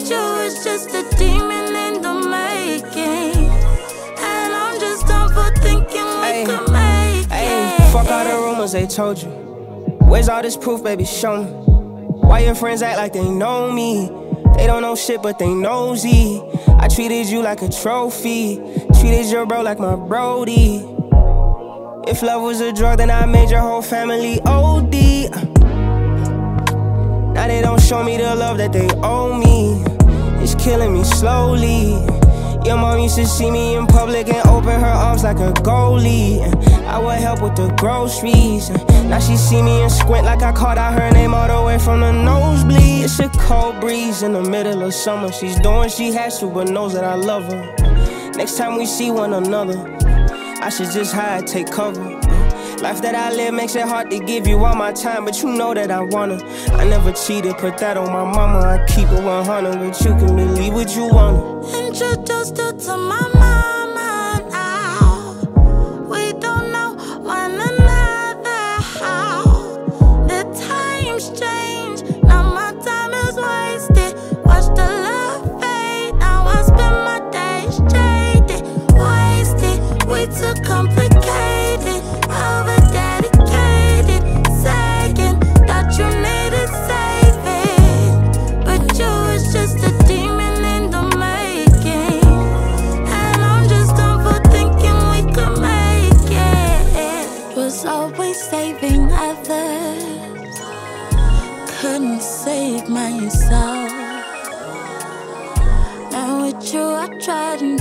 you was just a demon in the making. And I'm just done for thinking we could make it. Fuck all the rumors they told you. Where's all this proof, baby, show me. Why your friends act like they know me? They don't know shit, but they nosy. I treated you like a trophy. Treated your bro like my brody. If love was a drug, then I made your whole family OD. Now they don't show me the love that they owe me. It's killing me slowly. Your mom used to see me in public and open her arms like a goalie. I would help with the groceries. Now she see me and squint like I called out her name all the way from the nosebleed. It's a cold breeze in the middle of summer. She's doing what she has to, but knows that I love her. Next time we see one another, I should just hide, take cover. Life that I live makes it hard to give you all my time, but you know that I wanna. I never cheated, put that on my mama. I keep it 100, but you can believe what you wanna. Introduced her to my mama now. We don't know one another how. The times change, now my time is wasted. Watch the love fade, now I spend my days jaded. Wasted, way too complicated. Over dedicated, saying that you needed saving. But you was just a demon in the making. And I'm just done for thinking we could make it. Was always saving others, couldn't save myself. And with you I tried